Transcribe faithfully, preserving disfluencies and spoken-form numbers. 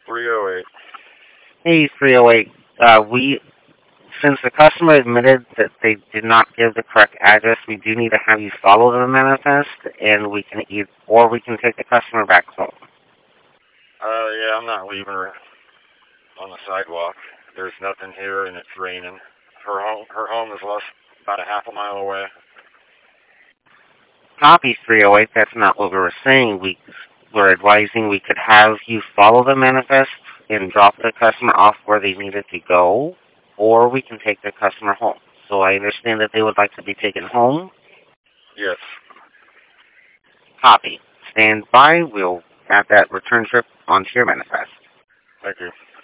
three oh eight. Hey, three oh eight. Uh, we, since the customer admitted that they did not give the correct address, we do need to have you follow the manifest, and we can either, or we can take the customer back home. Uh, yeah, I'm not leaving her on the sidewalk. There's nothing here, and it's raining. Her home, her home is less about a half a mile away. Copy three oh eight. That's not what we were saying. We were advising we could have you follow the manifest and drop the customer off where they needed to go, or we can take the customer home. So I understand that they would like to be taken home. Yes. Copy. Stand by. We'll add that return trip onto your manifest. Thank you.